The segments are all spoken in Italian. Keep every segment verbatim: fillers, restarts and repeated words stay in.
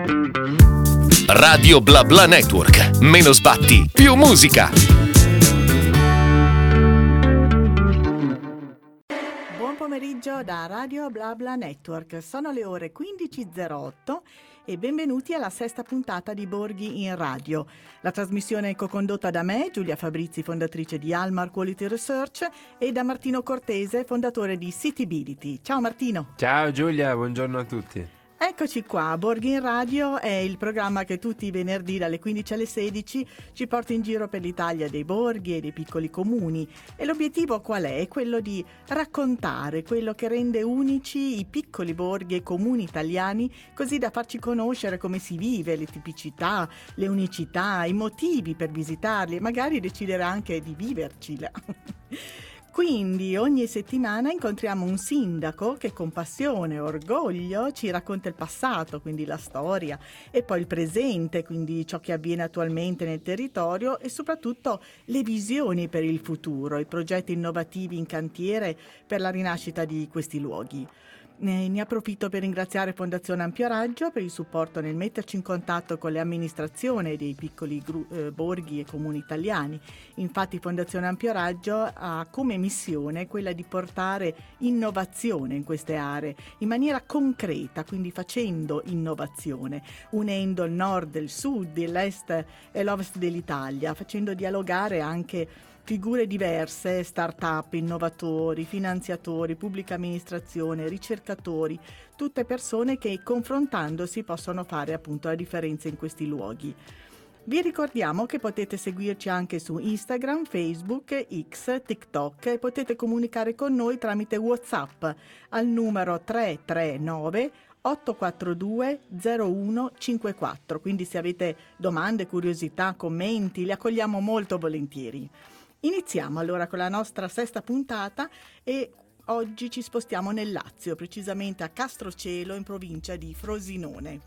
Radio Bla Bla Network. Meno sbatti, più musica. Buon pomeriggio da Radio Bla Bla Network. Sono le ore quindici e zero otto e benvenuti alla sesta puntata di Borghi in Radio. La trasmissione è co-condotta da me, Giulia Fabrizi, fondatrice di Almar Quality Research, e da Martino Cortese, fondatore di Citybility. Ciao Martino. Ciao Giulia, buongiorno a tutti. Eccoci qua, Borghi in Radio è il programma che tutti i venerdì dalle quindici alle sedici ci porta in giro per l'Italia dei borghi e dei piccoli comuni, e l'obiettivo qual è? È quello di raccontare quello che rende unici i piccoli borghi e comuni italiani, così da farci conoscere come si vive, le tipicità, le unicità, i motivi per visitarli e magari decidere anche di viverci là. Quindi ogni settimana incontriamo un sindaco che con passione e orgoglio ci racconta il passato, quindi la storia, e poi il presente, quindi ciò che avviene attualmente nel territorio, e soprattutto le visioni per il futuro, i progetti innovativi in cantiere per la rinascita di questi luoghi. Ne, ne approfitto per ringraziare Fondazione Ampio Raggio per il supporto nel metterci in contatto con le amministrazioni dei piccoli gru- eh, borghi e comuni italiani. Infatti Fondazione Ampio Raggio ha come missione quella di portare innovazione in queste aree in maniera concreta, quindi facendo innovazione, unendo il nord, il sud, l'est e l'ovest dell'Italia, facendo dialogare anche figure diverse, start-up, innovatori, finanziatori, pubblica amministrazione, ricercatori, tutte persone che confrontandosi possono fare appunto la differenza in questi luoghi. Vi ricordiamo che potete seguirci anche su Instagram, Facebook, X, TikTok, e potete comunicare con noi tramite WhatsApp al numero tre tre nove otto quattro due zero uno cinque quattro. Quindi se avete domande, curiosità, commenti, li accogliamo molto volentieri. Iniziamo allora con la nostra sesta puntata e oggi ci spostiamo nel Lazio, precisamente a Castrocelo, in provincia di Frosinone.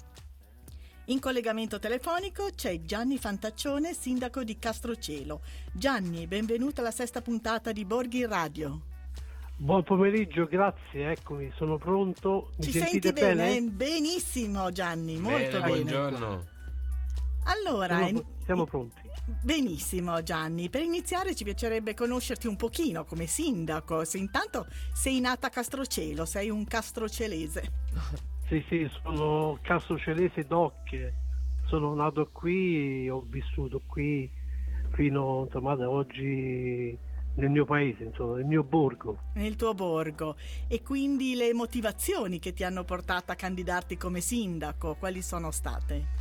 In collegamento telefonico c'è Gianni Fantaccione, sindaco di Castrocelo. Gianni, benvenuto alla sesta puntata di Borghi in Radio. Buon pomeriggio, grazie, eccomi, sono pronto. Mi Ci sentite senti bene? bene? Benissimo Gianni, molto bene. bene. Buongiorno. Allora, Siamo, in... siamo pronti. Benissimo Gianni, per iniziare ci piacerebbe conoscerti un pochino come sindaco. Se intanto sei nata a Castrocelo, sei un castrocelese. Sì, sì, sono castrocelese d'Ocche, sono nato qui, ho vissuto qui fino insomma da oggi nel mio paese, insomma, nel mio borgo. Nel tuo borgo. E quindi le motivazioni che ti hanno portato a candidarti come sindaco, quali sono state?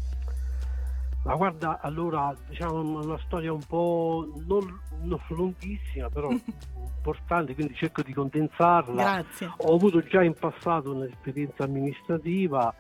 Ma guarda, allora, diciamo una storia un po' non, non lunghissima, però importante, quindi cerco di condensarla. Grazie. Ho avuto già in passato un'esperienza amministrativa,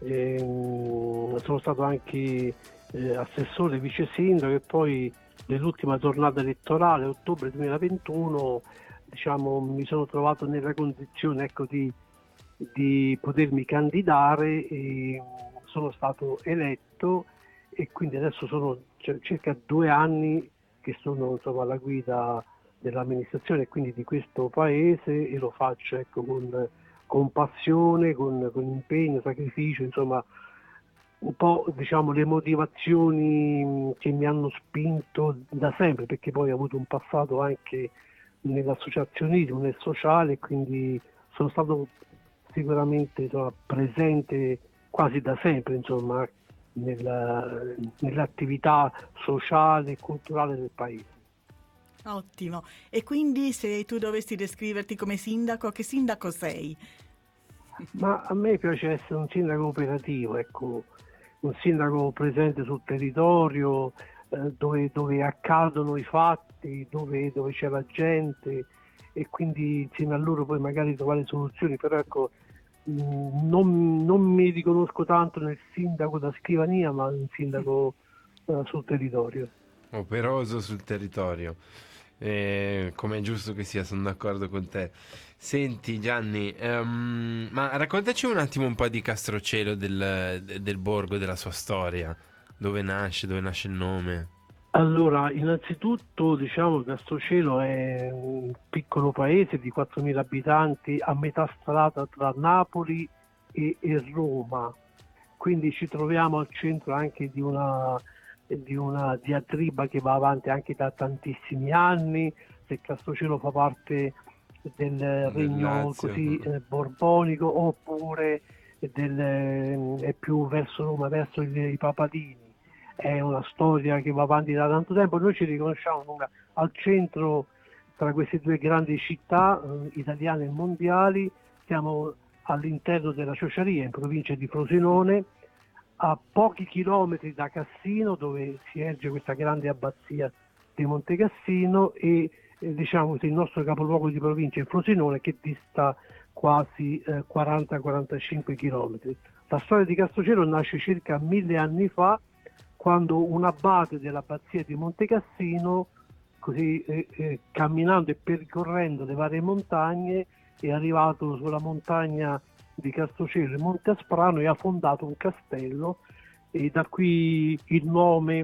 ehm, sono stato anche eh, assessore, vice sindaco, e poi nell'ultima tornata elettorale, ottobre duemilaventuno, diciamo, mi sono trovato nella condizione, ecco, di, di potermi candidare, e sono stato eletto. E quindi adesso sono c- circa due anni che sono insomma alla guida dell'amministrazione e quindi di questo paese, e lo faccio ecco con, con passione, con, con impegno, sacrificio, insomma un po' diciamo le motivazioni che mi hanno spinto da sempre, perché poi ho avuto un passato anche nell'associazionismo, nel sociale, quindi sono stato sicuramente insomma, presente quasi da sempre, insomma, Nella, nell'attività sociale e culturale del paese. Ottimo. E quindi se tu dovessi descriverti come sindaco, che sindaco sei? Ma a me piace essere un sindaco operativo, ecco, un sindaco presente sul territorio, eh, dove, dove accadono i fatti, dove, dove c'è la gente, e quindi insieme a loro poi magari trovare soluzioni, però ecco Non, non mi riconosco tanto nel sindaco da scrivania, ma un sindaco uh, sul territorio. Operoso sul territorio, eh, come è giusto che sia, sono d'accordo con te. Senti Gianni, um, ma raccontaci un attimo un po' di Castrocelo, del, del borgo, della sua storia, dove nasce, dove nasce il nome. Allora, innanzitutto diciamo che Castrocelo è un piccolo paese di quattromila abitanti a metà strada tra Napoli e, e Roma, quindi ci troviamo al centro anche di una, di una diatriba che va avanti anche da tantissimi anni, se Castrocelo fa parte del regno Lazio. così eh, borbonico oppure del, eh, è più verso Roma, verso i, i papadini. È una storia che va avanti da tanto tempo. Noi ci riconosciamo una, al centro tra queste due grandi città eh, italiane e mondiali. Siamo all'interno della Ciociaria, in provincia di Frosinone, a pochi chilometri da Cassino, dove si erge questa grande abbazia di Monte Cassino, e eh, diciamo che il nostro capoluogo di provincia è Frosinone, che dista quasi eh, quaranta quarantacinque chilometri. La storia di Castrocelo nasce circa mille anni fa, quando un abate dell'abbazia di Monte Cassino, così eh, eh, camminando e percorrendo le varie montagne, è arrivato sulla montagna di Castrocelo, Monte Asprano, e ha fondato un castello, e da qui il nome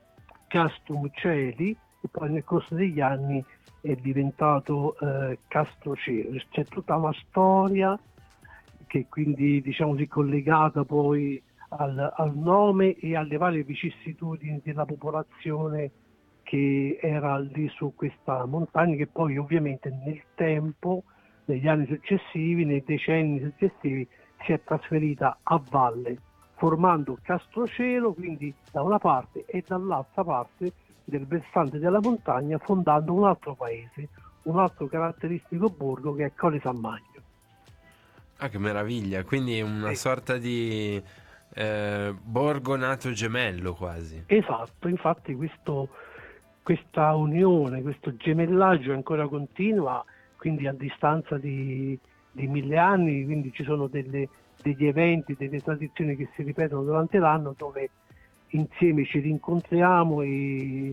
Castrum Celi, e poi nel corso degli anni è diventato eh, Castrocelo. C'è tutta una storia che quindi, diciamo, si è collegata poi al, al nome e alle varie vicissitudini della popolazione che era lì su questa montagna, che poi ovviamente nel tempo, negli anni successivi, nei decenni successivi, si è trasferita a valle, formando Castrocelo, quindi da una parte, e dall'altra parte del versante della montagna, fondando un altro paese, un altro caratteristico borgo, che è Colle San Magno. Ah, che meraviglia! Quindi è una Sì. sorta di eh, borgo nato gemello quasi. Esatto, infatti questo, questa unione, questo gemellaggio ancora continua, quindi a distanza di, di mille anni, quindi ci sono delle, degli eventi, delle tradizioni che si ripetono durante l'anno, dove insieme ci rincontriamo e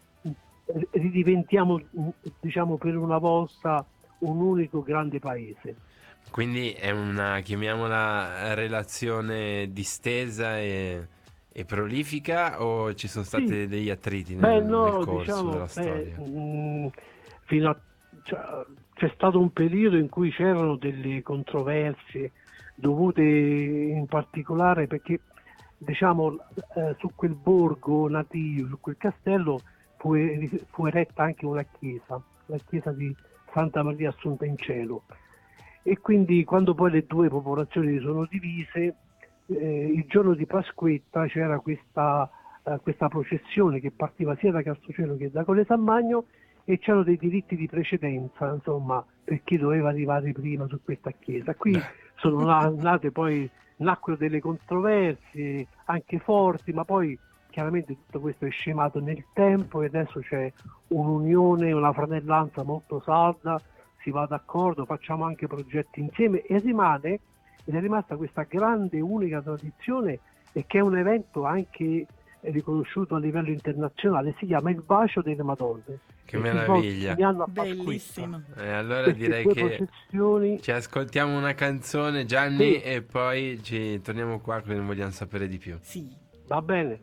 ridiventiamo, diciamo, per una volta un unico grande paese. Quindi è una, chiamiamola, relazione distesa e, e prolifica, o ci sono stati Sì. degli attriti nel, Beh, no, nel corso diciamo, della eh, storia? mh, fino a, cioè, c'è stato un periodo in cui c'erano delle controversie dovute in particolare perché, diciamo, eh, su quel borgo nativo, su quel castello, fu, fu eretta anche una chiesa, la chiesa di Santa Maria Assunta in Cielo. E quindi, quando poi le due popolazioni sono divise, eh, il giorno di Pasquetta c'era questa, eh, questa processione che partiva sia da Castrocelo che da Colle San Magno, e c'erano dei diritti di precedenza, insomma, per chi doveva arrivare prima su questa chiesa. Qui sono nate poi, nacquero delle controversie anche forti, ma poi chiaramente tutto questo è scemato nel tempo e adesso c'è un'unione, una fratellanza molto salda, si va d'accordo, facciamo anche progetti insieme, e rimane, ed è rimasta questa grande unica tradizione, e che è un evento anche riconosciuto a livello internazionale, si chiama il Bacio delle Madonne. Che meraviglia! Ogni anno a Bellissimo. E allora Queste direi due che processioni. ci ascoltiamo una canzone, Gianni, Sì. e poi ci torniamo qua perché vogliamo sapere di più. Sì. Va bene.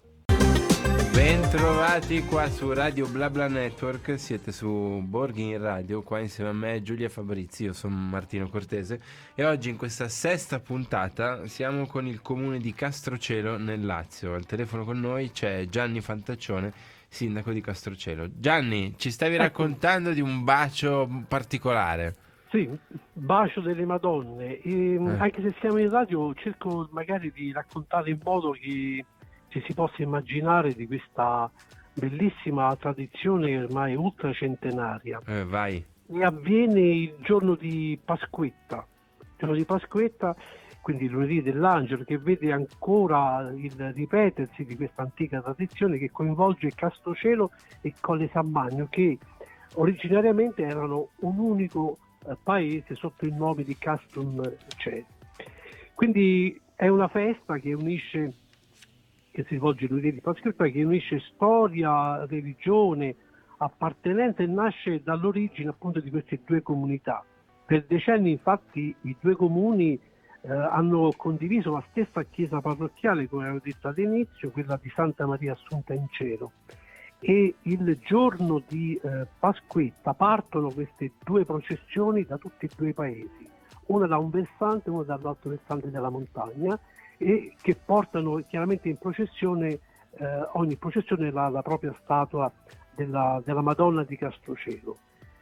Bentrovati qua su Radio BlaBla Network, siete su Borghi in Radio, qua insieme a me Giulia Fabrizi, io sono Martino Cortese, e oggi in questa sesta puntata siamo con il comune di Castrocelo nel Lazio. Al telefono con noi c'è Gianni Fantaccione, sindaco di Castrocelo. Gianni, ci stavi Ecco. raccontando di un bacio particolare. Sì, Bacio delle Madonne. E, Eh. Anche se siamo in radio, cerco magari di raccontare in modo che ci si possa immaginare di questa bellissima tradizione ormai ultracentenaria. Eh, vai. E avviene il giorno di Pasquetta, il giorno di Pasquetta, quindi lunedì dell'Angelo, che vede ancora il ripetersi di questa antica tradizione che coinvolge Castrocelo e Colle San Magno, che originariamente erano un unico eh, paese sotto il nome di Castrum Celi. Quindi è una festa che unisce, che si svolge lunedì di Pasquetta, che unisce storia, religione, appartenenza, e nasce dall'origine appunto di queste due comunità. Per decenni infatti i due comuni eh, hanno condiviso la stessa chiesa parrocchiale, come avevo detto all'inizio, quella di Santa Maria Assunta in Cielo. E il giorno di eh, Pasquetta partono queste due processioni da tutti e due i paesi, una da un versante e una dall'altro versante della montagna, e che portano chiaramente in processione, eh, ogni processione la, la propria statua della, della Madonna di Castrocelo.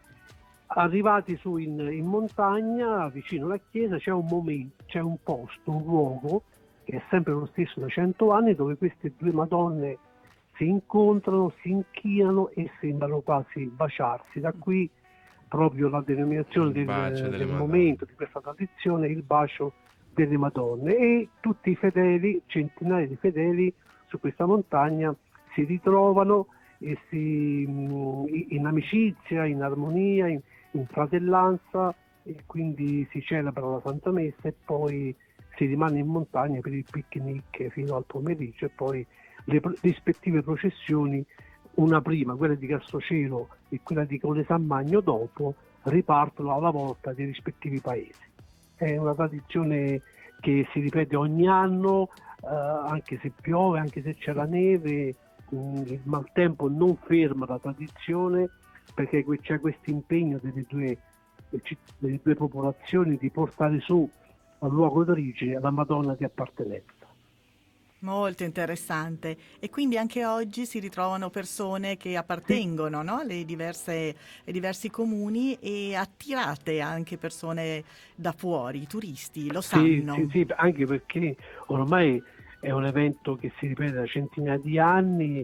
Arrivati su in, in montagna, vicino alla chiesa, c'è un momento, c'è un posto, un luogo, che è sempre lo stesso da cento anni, dove queste due Madonne si incontrano, si inchinano e sembrano quasi baciarsi. Da qui proprio la denominazione del, del momento, di questa tradizione, il bacio delle Madonne, e tutti i fedeli, centinaia di fedeli su questa montagna si ritrovano e si, in amicizia, in armonia, in, in fratellanza, e quindi si celebra la Santa Messa e poi si rimane in montagna per il picnic fino al pomeriggio, e poi le rispettive processioni, una prima, quella di Castrocelo, e quella di Colle San Magno dopo, ripartono alla volta dei rispettivi paesi. È una tradizione che si ripete ogni anno, eh, anche se piove, anche se c'è la neve, mh, il maltempo non ferma la tradizione, perché c'è questo impegno delle due, delle due popolazioni di portare su al luogo d'origine la Madonna di appartenenza. Molto interessante. E quindi anche oggi si ritrovano persone che appartengono, no? alle diverse, ai diversi comuni, e attirate anche persone da fuori, turisti, lo sanno. Sì, sì, sì, anche perché ormai è un evento che si ripete da centinaia di anni,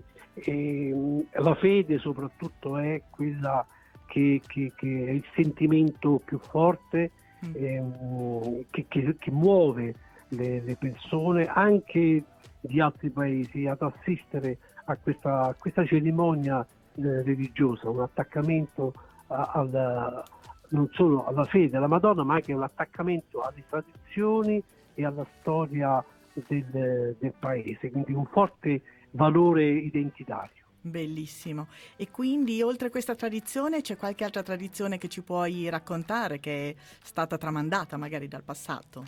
e la fede soprattutto è quella che, che, che è il sentimento più forte, mm. ehm, che, che, che muove le, le persone anche di altri paesi ad assistere a questa, a questa cerimonia eh, religiosa, un attaccamento a, al, non solo alla fede alla Madonna, ma anche un attaccamento alle tradizioni e alla storia del, del paese, quindi un forte valore identitario. Bellissimo. E quindi oltre a questa tradizione c'è qualche altra tradizione che ci puoi raccontare, che è stata tramandata magari dal passato?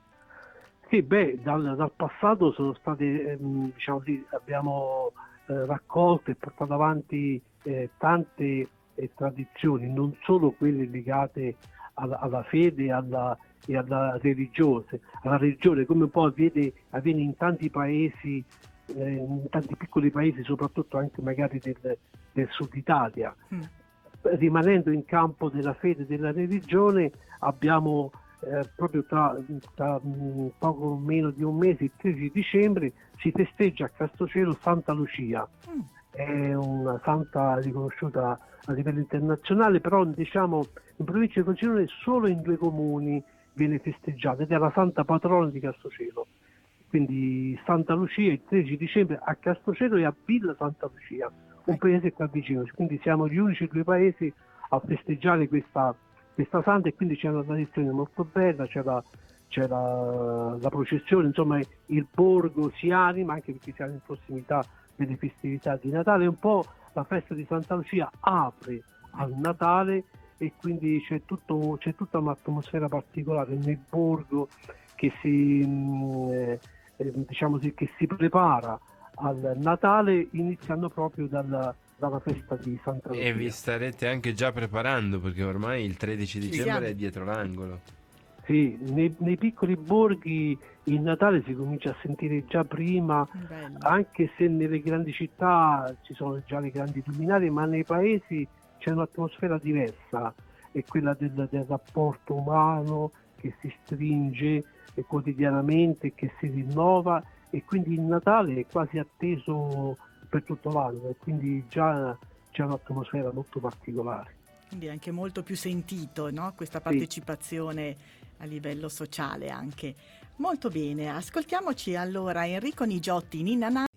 Sì, beh, dal, dal passato sono state, ehm, diciamo così, abbiamo eh, raccolto e portato avanti eh, tante eh, tradizioni, non solo quelle legate alla, alla fede alla, e alla religiose, alla religione, come un po' avviene, avviene in tanti paesi, eh, in tanti piccoli paesi, soprattutto anche magari del, del sud Italia. Mm. Rimanendo in campo della fede e della religione, abbiamo Eh, proprio tra, tra mh, poco meno di un mese, il tredici dicembre, si festeggia a Castrocelo Santa Lucia. Mm. È una santa riconosciuta a livello internazionale, però diciamo in provincia di Frosinone solo in due comuni viene festeggiata, ed è la santa patrona di Castrocelo. Quindi Santa Lucia il tredici dicembre a Castrocelo e a Villa Santa Lucia, un paese qua vicino. Quindi siamo gli unici due paesi a festeggiare questa questa santa, e quindi c'è una tradizione molto bella, c'è la, c'è la, la processione, insomma il borgo si anima, anche perché siamo in prossimità delle festività di Natale. Un po' la festa di Santa Lucia apre al Natale, e quindi c'è, tutto, c'è tutta un'atmosfera particolare nel borgo che si, eh, diciamo così, che si prepara al Natale, iniziando proprio dalla dalla festa di Santa Lucia. E vi starete anche già preparando, perché ormai il tredici dicembre è dietro l'angolo. Sì, nei, nei piccoli borghi il Natale si comincia a sentire già prima. Bello. Anche se nelle grandi città ci sono già le grandi luminarie, ma nei paesi c'è un'atmosfera diversa, è quella del, del rapporto umano che si stringe quotidianamente, che si rinnova, e quindi il Natale è quasi atteso per tutto l'anno, e quindi già c'è un'atmosfera molto particolare. Quindi anche molto più sentito, no? Questa partecipazione sì. a livello sociale anche. Molto bene, ascoltiamoci allora Enrico Nigiotti, Ninna Na.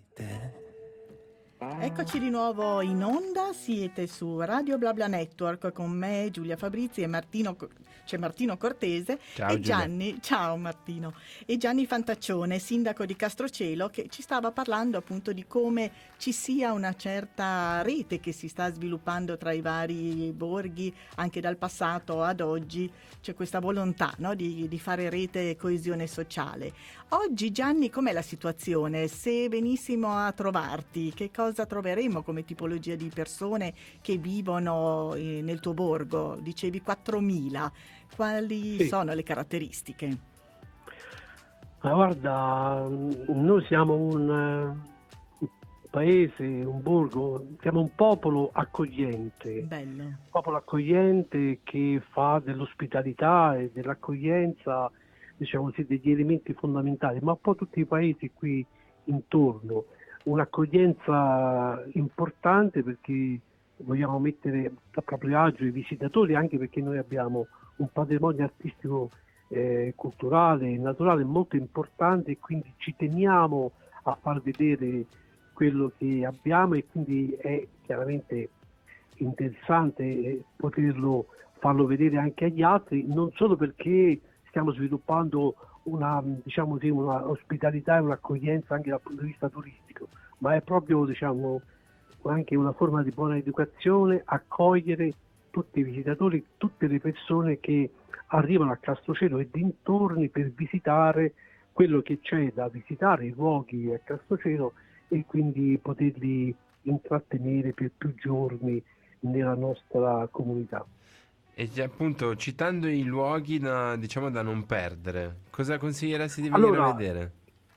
Eccoci di nuovo in onda, siete su Radio BlaBla Network con me, Giulia Fabrizi, e Martino, c'è Martino Cortese. Ciao, e Gianni, ciao Martino, e Gianni Fantaccione, sindaco di Castrocelo, che ci stava parlando appunto di come ci sia una certa rete che si sta sviluppando tra i vari borghi, anche dal passato ad oggi c'è questa volontà, no, di, di fare rete e coesione sociale. Oggi Gianni, com'è la situazione? Se venissimo a trovarti, che cosa troveremo come tipologia di persone che vivono eh, nel tuo borgo? Dicevi quattromila, quali sì. sono le caratteristiche? Ma guarda, noi siamo un eh, paese, un borgo, siamo un popolo accogliente, Bello. un popolo accogliente che fa dell'ospitalità e dell'accoglienza, diciamo così, degli elementi fondamentali, ma un po' tutti i paesi qui intorno. Un'accoglienza importante perché vogliamo mettere a proprio agio i visitatori, anche perché noi abbiamo un patrimonio artistico, eh, culturale e naturale molto importante, e quindi ci teniamo a far vedere quello che abbiamo, e quindi è chiaramente interessante poterlo farlo vedere anche agli altri, non solo perché stiamo sviluppando una, diciamo così, una ospitalità e un'accoglienza anche dal punto di vista turistico, ma è proprio, diciamo, anche una forma di buona educazione, accogliere tutti i visitatori, tutte le persone che arrivano a Castrocelo e dintorni per visitare quello che c'è da visitare, i luoghi a Castrocelo, e quindi poterli intrattenere per più giorni nella nostra comunità. E appunto, citando i luoghi da, diciamo, da non perdere, cosa consiglieresti di venire Allora, a vedere?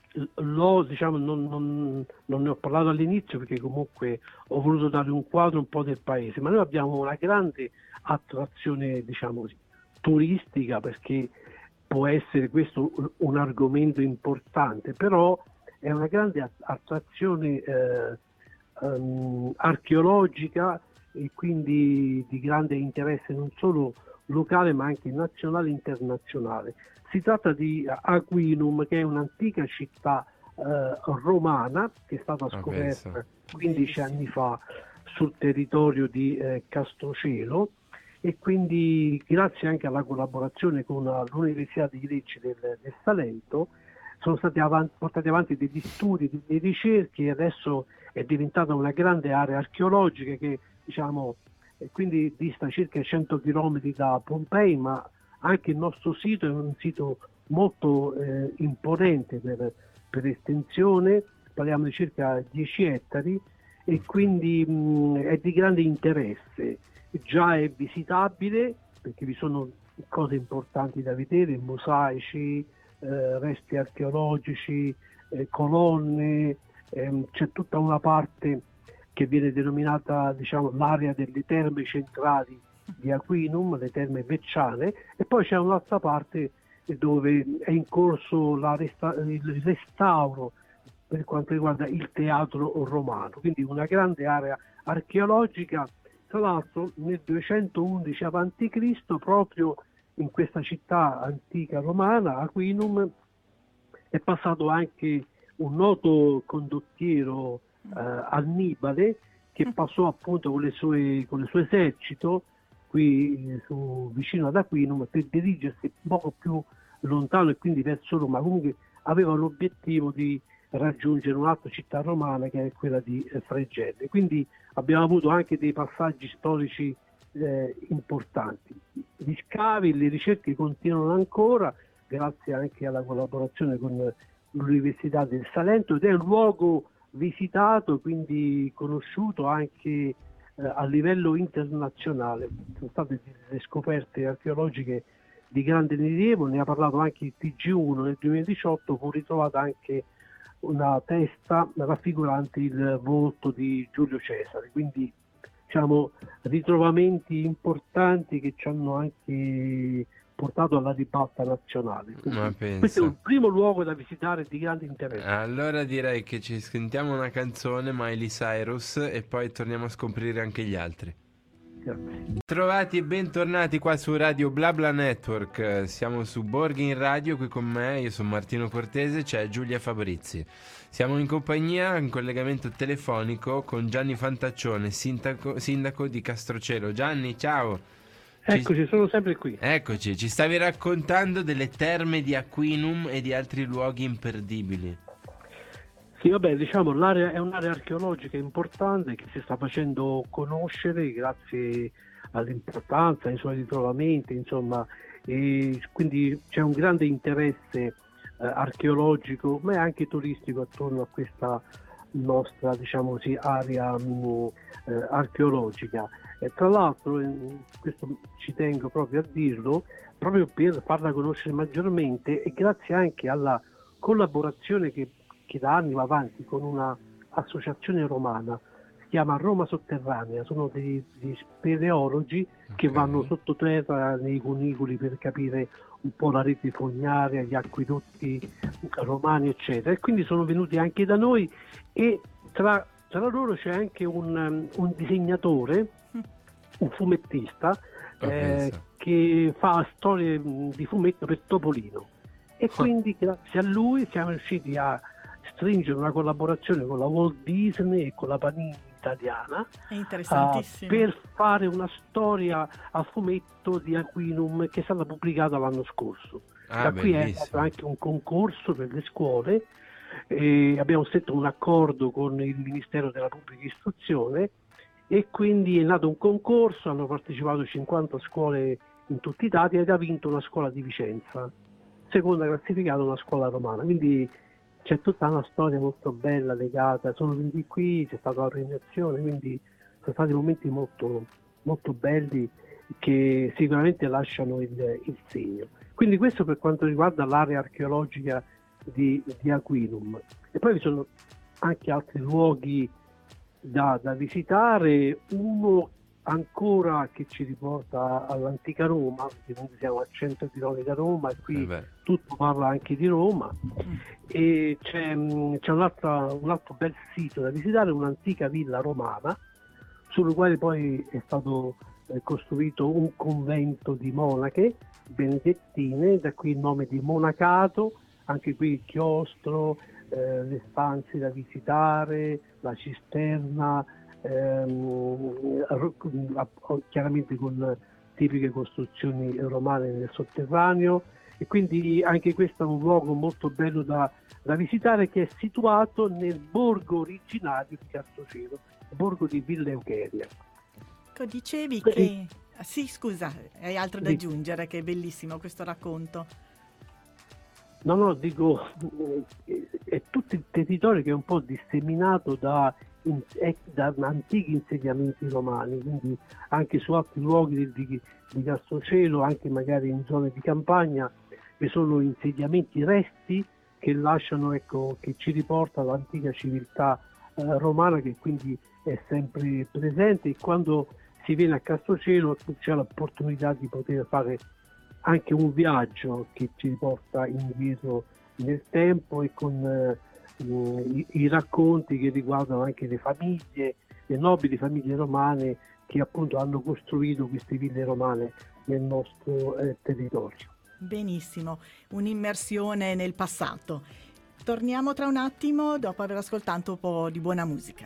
Lo, diciamo, non, non- non ne ho parlato all'inizio perché comunque ho voluto dare un quadro un po' del paese, ma noi abbiamo una grande attrazione, diciamo così, turistica, perché può essere questo un, un argomento importante, però è una grande att- attrazione eh, ehm, archeologica, e quindi di grande interesse non solo locale ma anche nazionale e internazionale. Si tratta di Aquinum, che è un'antica città eh, romana che è stata Ah, scoperta pensa. quindici anni fa sul territorio di eh, Castrocelo, e quindi grazie anche alla collaborazione con uh, l'Università di Lecce del, del Salento sono stati avanti, portati avanti degli studi, delle ricerche, e adesso è diventata una grande area archeologica che, diciamo, e quindi dista circa cento chilometri da Pompei, ma anche il nostro sito è un sito molto eh, imponente per, per estensione, parliamo di circa dieci ettari, e quindi mh, è di grande interesse. Già è visitabile perché vi sono cose importanti da vedere, mosaici, eh, resti archeologici, eh, colonne, ehm, c'è tutta una parte che viene denominata, diciamo, l'area delle terme centrali di Aquinum, le terme vecciane, e poi c'è un'altra parte dove è in corso la resta- il restauro per quanto riguarda il teatro romano, quindi una grande area archeologica. Tra l'altro nel duecentoundici avanti Cristo, proprio in questa città antica romana, Aquinum, è passato anche un noto condottiero eh, Annibale, che passò appunto con, le sue, con il suo esercito qui eh, su, vicino ad Aquinum, per dirigersi un poco più lontano e quindi verso Roma. Comunque aveva l'obiettivo di raggiungere un'altra città romana, che è quella di eh, Fregene. Quindi abbiamo avuto anche dei passaggi storici eh, importanti. Gli scavi, le ricerche continuano ancora, grazie anche alla collaborazione con l'Università del Salento, ed è un luogo visitato, quindi conosciuto anche eh, a livello internazionale. Sono state delle scoperte archeologiche di grande rilievo, ne ha parlato anche il T G uno nel duemiladiciotto, fu ritrovata anche una testa raffigurante il volto di Giulio Cesare, quindi, diciamo, ritrovamenti importanti che ci hanno anche portato alla ribalta nazionale. Ma Quindi, questo è pensa. un primo luogo da visitare di grande interesse. Allora direi che ci sentiamo una canzone, Miley Cyrus, e poi torniamo a scoprire anche gli altri. Grazie. Trovati e bentornati qua su Radio BlaBla Network. Siamo su Borghi in Radio, qui con me, io sono Martino Cortese, c'è Giulia Fabrizi. Siamo in compagnia, in collegamento telefonico con Gianni Fantaccione, sindaco, sindaco di Castrocelo. Gianni, ciao! Ci- Eccoci, sono sempre qui. Eccoci, ci stavi raccontando delle terme di Aquinum e di altri luoghi imperdibili. Sì, vabbè, diciamo, l'area è un'area archeologica importante che si sta facendo conoscere grazie all'importanza, ai suoi ritrovamenti, insomma, e quindi c'è un grande interesse eh, archeologico, ma anche turistico attorno a questa nostra, diciamo così, area mh, eh, archeologica. E tra l'altro, eh, questo ci tengo proprio a dirlo, proprio per farla conoscere maggiormente, e grazie anche alla collaborazione che, che da anni va avanti con una associazione romana, si chiama Roma Sotterranea, sono dei, dei speleologi che Ok. vanno sottoterra nei cunicoli per capire un po' la rete fognaria, gli acquedotti romani, eccetera. E quindi sono venuti anche da noi, e tra, tra loro c'è anche un, um, un disegnatore, un fumettista, Oh, eh, pensa. che fa storie mh, di fumetto per Topolino. E quindi grazie a lui siamo riusciti a stringere una collaborazione con la Walt Disney e con la Panini italiana, È uh, interessantissimo. per fare una storia a fumetto di Aquinum che è stata pubblicata l'anno scorso. Ah, Da qui è bellissimo. stato anche un concorso per le scuole, e abbiamo stretto un accordo con il Ministero della Pubblica Istruzione, e quindi è nato un concorso, hanno partecipato cinquanta scuole in tutta Italia ed ha vinto una scuola di Vicenza, seconda classificata una scuola romana. Quindi c'è tutta una storia molto bella legata, sono venuti qui, c'è stata la premiazione, quindi sono stati momenti molto, molto belli che sicuramente lasciano il, il segno. Quindi questo per quanto riguarda l'area archeologica di, di Aquinum. E poi vi sono anche altri luoghi da, da visitare, uno ancora che ci riporta all'antica Roma, perché noi siamo a cento chilometri da Roma e qui Eh beh. tutto parla anche di Roma, e c'è, mh, c'è un'altra, un altro bel sito da visitare, un'antica villa romana sulla quale poi è stato eh, costruito un convento di monache benedettine, da qui il nome di Monacato, anche qui il chiostro, eh, le stanze da visitare, la cisterna, ehm, chiaramente con tipiche costruzioni romane nel sotterraneo, e quindi anche questo è un luogo molto bello da, da visitare, che è situato nel borgo originario di Castrocelo, il borgo di Villa Eucheria. Ecco, dicevi Sì. che... ah, Sì, scusa, hai altro da Sì. aggiungere, che è bellissimo questo racconto. No, no, dico, eh, è tutto il territorio che è un po' disseminato da, in- eh, da antichi insediamenti romani, quindi anche su altri luoghi di, di, di Castrocelo, anche magari in zone di campagna, vi sono insediamenti, resti che lasciano, ecco, che ci riporta all'antica civiltà eh, romana, che quindi è sempre presente, e quando si viene a Castrocelo c'è l'opportunità di poter fare anche un viaggio che ci porta indietro nel tempo, e con eh, i, i racconti che riguardano anche le famiglie, le nobili famiglie romane che appunto hanno costruito queste ville romane nel nostro eh, territorio. Benissimo, un'immersione nel passato. Torniamo tra un attimo dopo aver ascoltato un po' di buona musica.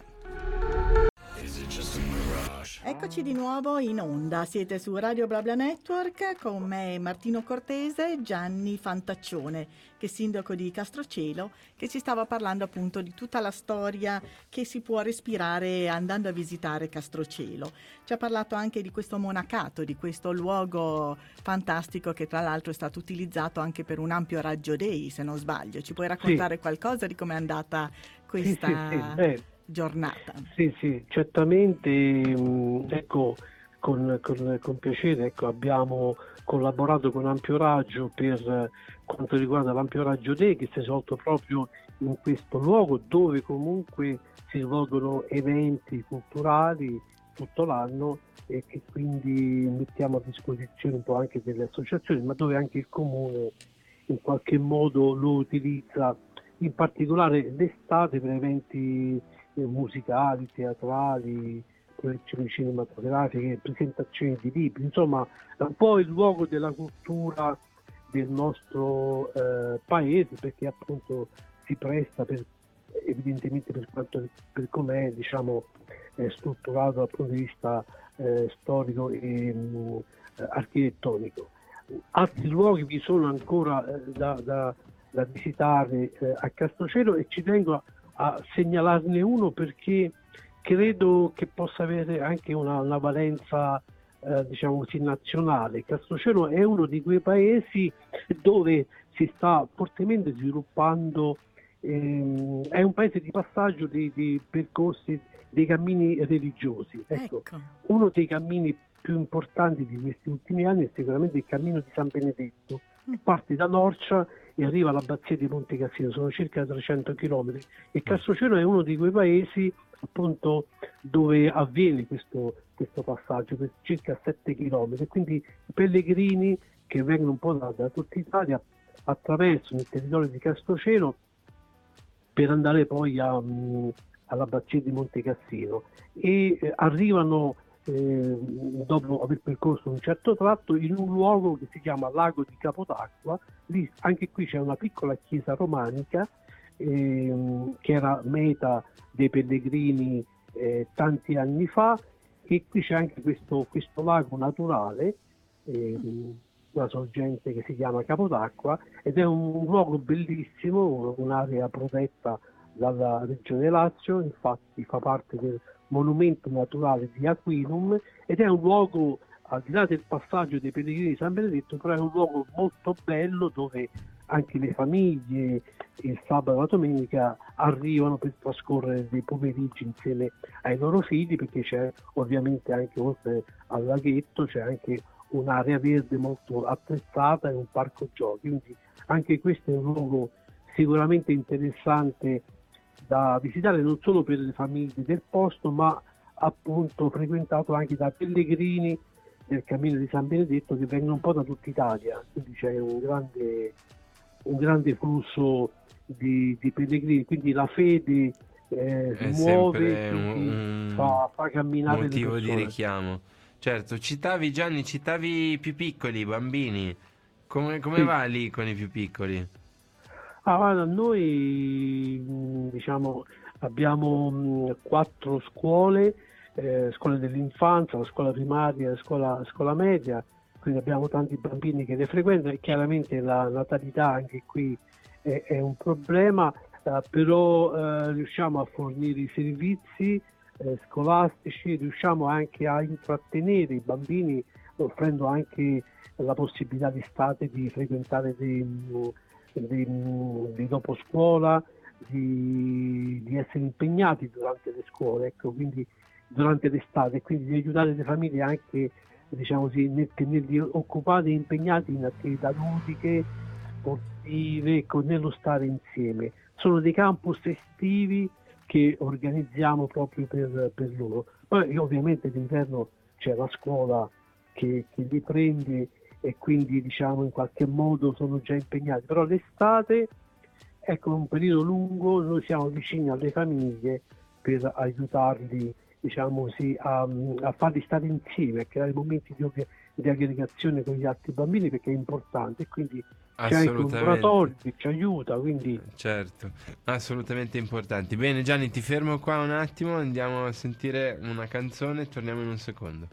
Eccoci di nuovo in onda, siete su Radio BlaBla Network, con me Martino Cortese e Gianni Fantaccione, che è sindaco di Castrocelo, che ci stava parlando appunto di tutta la storia che si può respirare andando a visitare Castrocelo. Ci ha parlato anche di questo monacato, di questo luogo fantastico che tra l'altro è stato utilizzato anche per un ampio raggio Dei, se non sbaglio. Ci puoi raccontare qualcosa di com'è andata questa Sì, sì, sì. Beh, giornata? Sì, sì, certamente, mh, ecco, con, con- con piacere, ecco, abbiamo collaborato con Ampio Raggio per eh, quanto riguarda l'Ampio Raggio Day, che si è svolto proprio in questo luogo, dove comunque si svolgono eventi culturali tutto l'anno, e che quindi mettiamo a disposizione un po' anche delle associazioni, ma dove anche il comune in qualche modo lo utilizza, in particolare l'estate, per eventi eh, musicali, teatrali, proiezioni cinematografiche, presentazioni di libri, insomma è un po' il luogo della cultura del nostro eh, paese, perché appunto si presta per, evidentemente per quanto per com'è, diciamo, eh, strutturato dal punto di vista eh, storico e mh, architettonico. Altri luoghi vi sono ancora eh, da, da, da visitare eh, a Castrocelo, e ci tengo a, a segnalarne uno perché credo che possa avere anche una, una valenza eh, diciamo così nazionale. Castrocelo è uno di quei paesi dove si sta fortemente sviluppando, ehm, è un paese di passaggio di, di percorsi, dei cammini religiosi. Ecco, Ecco. uno dei cammini più importanti di questi ultimi anni è sicuramente il cammino di San Benedetto, parte da Norcia e arriva all'abbazia di Monte Cassino, sono circa trecento chilometri, e Castrocelo è uno di quei paesi appunto dove avviene questo, questo passaggio per circa sette chilometri, quindi i pellegrini che vengono un po' da, da tutta Italia attraversano il territorio di Castrocelo per andare poi a, um, all'abbazia di Monte Cassino e eh, arrivano eh, dopo aver percorso un certo tratto in un luogo che si chiama Lago di Capotacqua. Lì anche qui c'è una piccola chiesa romanica eh, che era meta dei pellegrini eh, tanti anni fa, e qui c'è anche questo, questo lago naturale, eh, una sorgente che si chiama Capotacqua, ed è un luogo bellissimo, un'area protetta dalla Regione Lazio, infatti fa parte del monumento naturale di Aquinum, ed è un luogo, al di là del passaggio dei pellegrini di San Benedetto, però è un luogo molto bello dove anche le famiglie il sabato e la domenica arrivano per trascorrere dei pomeriggi insieme ai loro figli, perché c'è ovviamente anche, oltre al laghetto, c'è anche un'area verde molto attrezzata e un parco giochi, quindi anche questo è un luogo sicuramente interessante da visitare, non solo per le famiglie del posto, ma appunto frequentato anche da pellegrini del Cammino di San Benedetto che vengono un po' da tutta Italia, quindi c'è un grande, un grande flusso di, di pellegrini, quindi la fede eh, si muove, un, un fa, fa camminare motivo le di persone. richiamo. Certo, citavi Gianni, citavi i più piccoli, i bambini. Come, come Sì. va lì con i più piccoli? Ah, guarda, noi mh, diciamo abbiamo mh, quattro scuole, eh, scuole dell'infanzia, la scuola primaria, la scuola, la scuola media, quindi abbiamo tanti bambini che le frequentano, e chiaramente la natalità anche qui è, è un problema, eh, però eh, riusciamo a fornire i servizi eh, scolastici, riusciamo anche a intrattenere i bambini offrendo anche la possibilità d'estate di frequentare dei Di, di dopo scuola, di, di essere impegnati durante le scuole, ecco, quindi durante l'estate, quindi di aiutare le famiglie anche, diciamo così, nel tenerli occupati e impegnati in attività ludiche, sportive, ecco, nello stare insieme. Sono dei campus estivi che organizziamo proprio per, per loro. Poi ovviamente d'inverno c'è la scuola che, che li prende, e quindi diciamo in qualche modo sono già impegnati, però l'estate ecco un periodo lungo, noi siamo vicini alle famiglie per aiutarli, diciamo così, a, a farli stare insieme, a creare momenti di, di aggregazione con gli altri bambini, perché è importante, e quindi c'è anche un laboratorio che ci aiuta, quindi certo, assolutamente importanti. Bene Gianni, ti fermo qua un attimo, andiamo a sentire una canzone e torniamo in un secondo.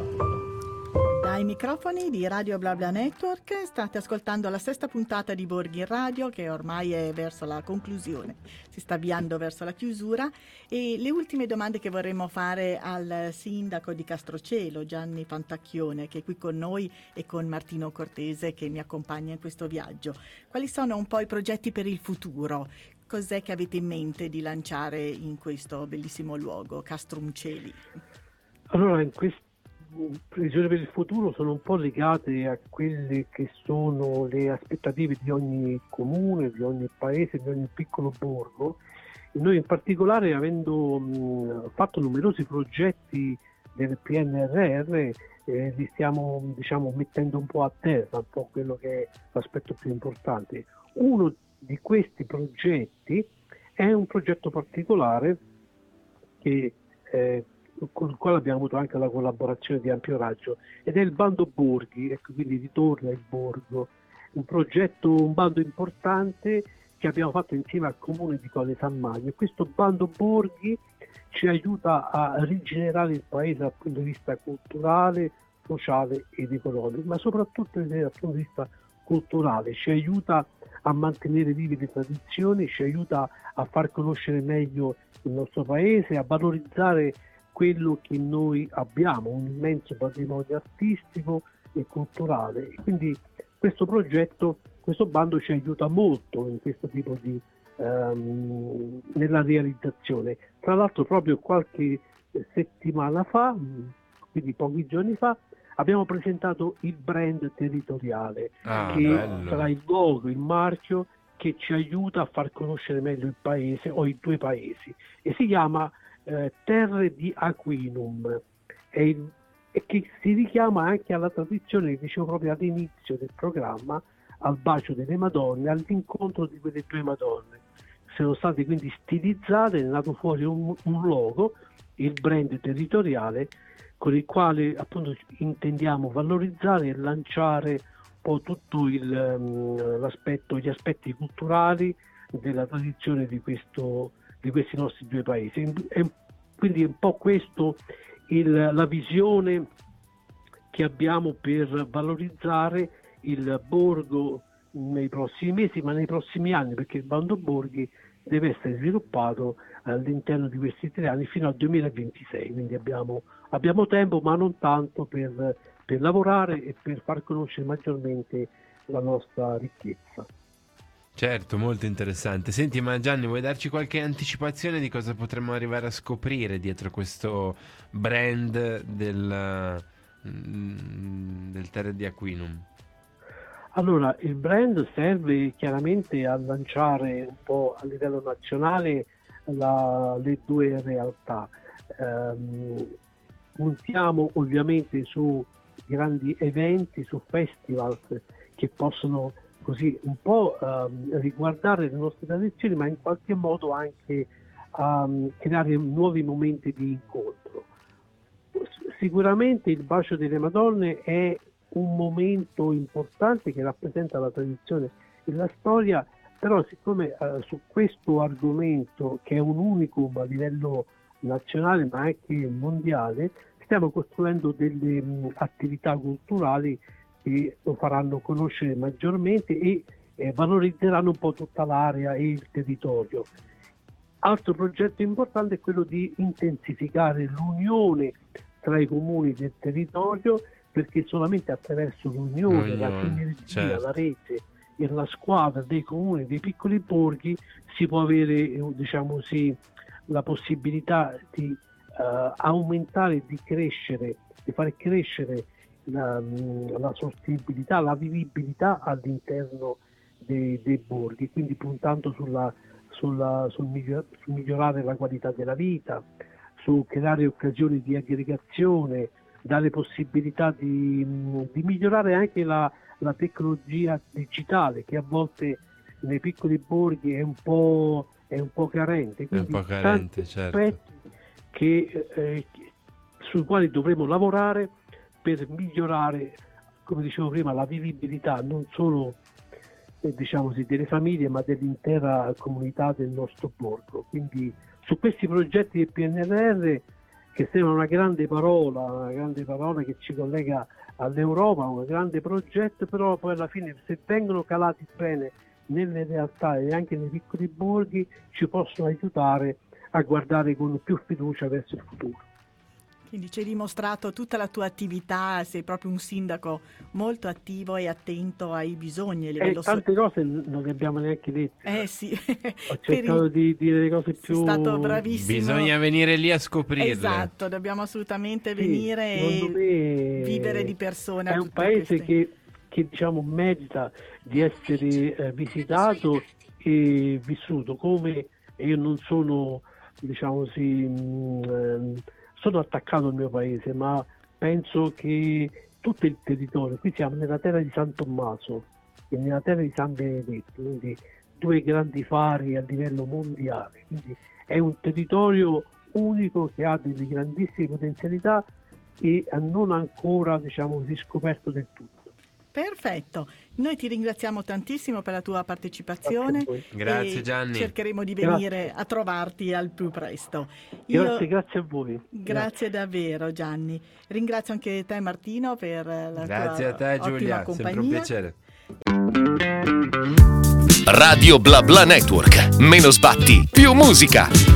Dai microfoni di Radio BlaBla Network state ascoltando la sesta puntata di Borghi in Radio, che ormai è verso la conclusione, si sta avviando verso la chiusura, e le ultime domande che vorremmo fare al sindaco di Castrocelo, Gianni Pantacchione, che è qui con noi, e con Martino Cortese che mi accompagna in questo viaggio. Quali sono un po' i progetti per il futuro? Cos'è che avete in mente di lanciare in questo bellissimo luogo, Castrumceli? Allora, in questo previsioni per il futuro sono un po' legate a quelle che sono le aspettative di ogni comune, di ogni paese, di ogni piccolo borgo. E noi in particolare, avendo mh, fatto numerosi progetti del P N R R, eh, li stiamo diciamo mettendo un po' a terra, un po' quello che è l'aspetto più importante. Uno di questi progetti è un progetto particolare che eh, con il quale abbiamo avuto anche la collaborazione di ampio raggio, ed è il bando Borghi, ecco, quindi ritorna il borgo, un progetto, un bando importante che abbiamo fatto insieme al comune di Colle San Magno. Questo bando Borghi ci aiuta a rigenerare il paese dal punto di vista culturale, sociale ed economico, ma soprattutto dal punto di vista culturale, ci aiuta a mantenere vive le tradizioni, ci aiuta a far conoscere meglio il nostro paese, a valorizzare quello che noi abbiamo, un immenso patrimonio artistico e culturale. E quindi questo progetto, questo bando ci aiuta molto in questo tipo di um, nella realizzazione. Tra l'altro proprio qualche settimana fa, quindi pochi giorni fa, abbiamo presentato il brand territoriale, Ah, che bello. sarà il logo, il marchio che ci aiuta a far conoscere meglio il paese o i due paesi, e si chiama eh, Terre di Aquinum, e, il- e che si richiama anche alla tradizione che dicevo proprio all'inizio del programma, al bacio delle Madonne, all'incontro di quelle due Madonne. Sono state quindi stilizzate, è nato fuori un, un logo, il brand territoriale, con il quale appunto intendiamo valorizzare e lanciare un po' tutto il, ehm, l'aspetto, gli aspetti culturali della tradizione di, questo, di questi nostri due paesi. È, quindi è un po' questo il, la visione che abbiamo per valorizzare il borgo nei prossimi mesi, ma nei prossimi anni, perché il bando borghi deve essere sviluppato all'interno di questi tre anni fino al duemilaventisei, quindi abbiamo, abbiamo tempo, ma non tanto per, per lavorare e per far conoscere maggiormente la nostra ricchezza. Certo, molto interessante. Senti, ma Gianni, vuoi darci qualche anticipazione di cosa potremmo arrivare a scoprire dietro questo brand del, mm, del Terre di Aquinum? Allora, il brand serve chiaramente a lanciare un po' a livello nazionale la- le due realtà. Ehm, puntiamo ovviamente su grandi eventi, su festival che possono così un po' ehm, riguardare le nostre tradizioni, ma in qualche modo anche ehm, creare nuovi momenti di incontro. Sicuramente il Bacio delle Madonne è un momento importante che rappresenta la tradizione e la storia, però siccome eh, su questo argomento, che è un unicum a livello nazionale ma anche mondiale, stiamo costruendo delle mh, attività culturali che lo faranno conoscere maggiormente e eh, valorizzeranno un po' tutta l'area e il territorio. Altro progetto importante è quello di intensificare l'unione tra i comuni del territorio, perché solamente attraverso l'unione, la L'unione, sinergia, certo. la rete e la squadra dei comuni, dei piccoli borghi, si può avere eh, diciamo sì, la possibilità di eh, aumentare e di crescere, di fare crescere la, la sostenibilità, la vivibilità all'interno dei, dei borghi, quindi puntando sulla, sulla, sul, miglior, sul migliorare la qualità della vita, su creare occasioni di aggregazione, dare possibilità di, di migliorare anche la, la tecnologia digitale, che a volte nei piccoli borghi è un po', è un po' carente. È un Quindi po' carente, tanti certo. aspetti che, eh, sui quali dovremo lavorare per migliorare, come dicevo prima, la vivibilità non solo eh, diciamo sì, delle famiglie, ma dell'intera comunità del nostro borgo. Quindi su questi progetti del P N R R, che sembra una grande parola, una grande parola che ci collega all'Europa, un grande progetto, però poi alla fine, se vengono calati bene nelle realtà e anche nei piccoli borghi, ci possono aiutare a guardare con più fiducia verso il futuro. Quindi ci hai dimostrato tutta la tua attività, sei proprio un sindaco molto attivo e attento ai bisogni a E livello tante cose non le abbiamo neanche dette. Eh sì, Ho per cercato il- di dire le cose sei più... stato bravissimo. Bisogna venire lì a scoprirle. Esatto, dobbiamo assolutamente Sì, venire secondo e me vivere di persona è un tutte paese queste- che, che diciamo merita di essere eh, visitato e vissuto, come e io non sono, diciamo sì, mh, ehm, sono attaccato al mio paese, ma penso che tutto il territorio, qui siamo nella terra di San Tommaso e nella terra di San Benedetto, quindi due grandi fari a livello mondiale, quindi è un territorio unico che ha delle grandissime potenzialità e non ancora, diciamo, riscoperto del tutto. Perfetto, noi ti ringraziamo tantissimo per la tua partecipazione. Grazie a voi. Grazie, e Gianni. Cercheremo di Grazie. venire a trovarti al più presto. Io- Grazie, grazie a voi. Grazie davvero Gianni. Ringrazio anche te Martino per la Grazie a tua te, ottima Giulia, sempre un compagnia. piacere. Radio Bla Bla Network. Meno sbatti, più musica.